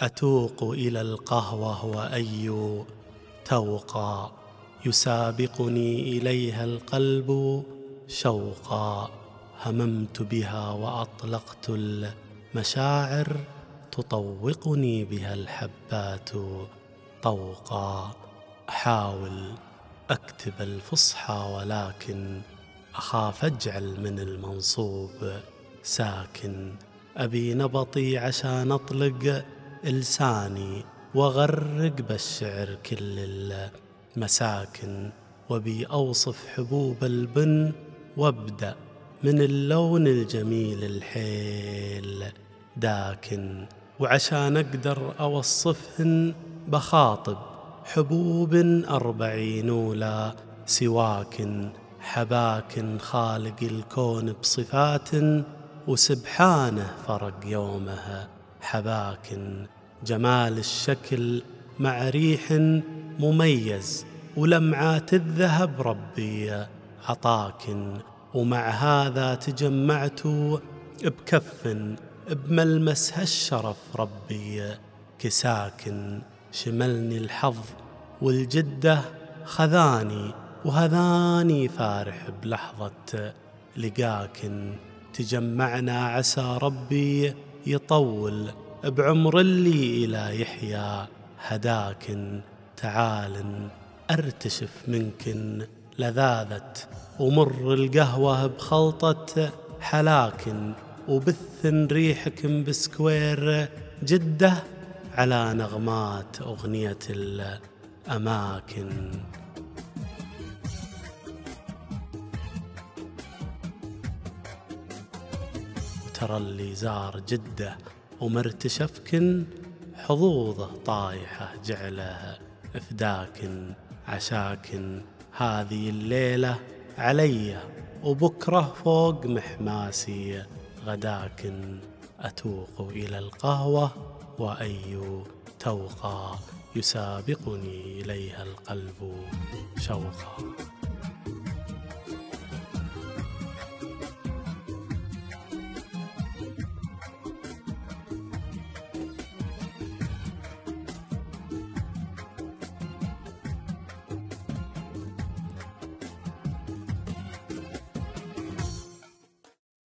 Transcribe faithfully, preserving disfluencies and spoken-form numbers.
أتوق إلى القهوة وأي توقا يسابقني إليها القلب شوقا. هممت بها وأطلقت المشاعر تطوقني بها الحبات طوقا. أحاول أكتب الفصحى ولكن أخاف أجعل من المنصوب ساكن. أبي نبطي عشان أطلق لساني وغرق بالشعر كل المساكن. وبي أوصف حبوب البن وابدأ من اللون الجميل الحيل داكن. وعشان أقدر أوصفهن بخاطب حبوب أربعين ولا سواكن. حباكن خالق الكون بصفات وسبحانه فرق يومها حباكن. جمال الشكل مع ريح مميز ولمعات الذهب ربي عطاكن. ومع هذا تجمعت بكف بملمس هالشرف ربي كساكن. شملني الحظ والجدة خذاني وهذاني فارح بلحظة لقاكن. تجمعنا عسى ربي يطول بعمر اللي إلى يحيى هداكن. تعالن أرتشف منكن لذاذة ومر القهوة بخلطة حلاكن. وبثن ريحكن بسكوير جدة على نغمات أغنية الأماكن. وترى اللي زار جدة ومرتشفكن حظوظه طايحة جعله إفداكن. عشاكن هذه الليلة علي وبكرة فوق محماسي غداكن. أتوق إلى القهوة وأي توقا يسابقني إليها القلب شوقا.